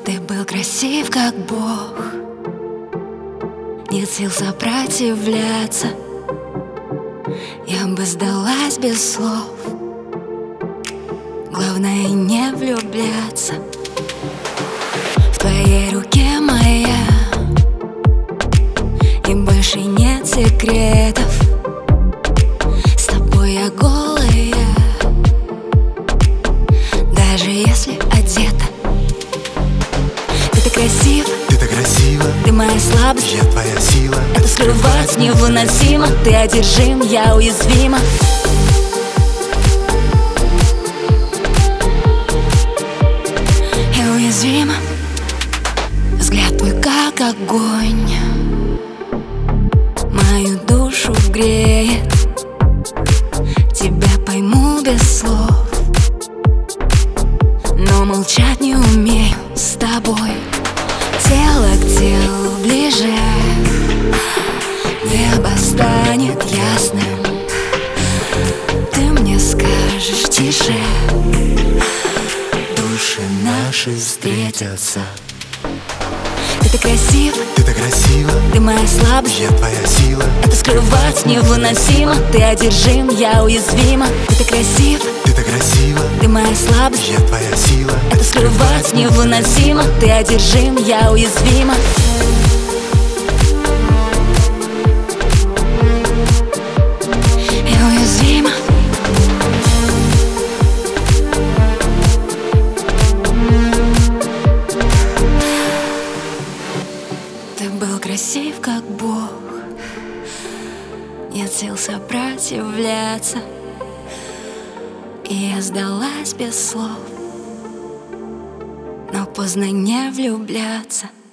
Ты был красив, как Бог, нет сил сопротивляться. Я бы сдалась без слов, главное не влюбляться. В твоей руке моя, и больше нет секретов. С тобой я голая, даже если одета. Ты так красив, ты так красива, ты моя слабость, я твоя сила. это скрывать невыносимо. Ты одержим, я уязвима. Я уязвима. Взгляд твой как огонь, мою душу греет. Тебя пойму без слов, но молчать не умею с тобой. Тело к телу ближе, небо станет ясным. Ты мне скажешь тише, Души наши встретятся. ты так красив, ты так красива, ты моя слабость, я твоя сила. это скрывать невыносимо. Ты одержим, я уязвима. Ты так красив, ты так красива, ты моя слабость, я твоя сила. это скрывать невыносимо. Ты одержим, я уязвима. Я уязвима. Ты был красив, как Бог, нет сил сопротивляться. И я сдалась без слов, но поздно не влюбляться.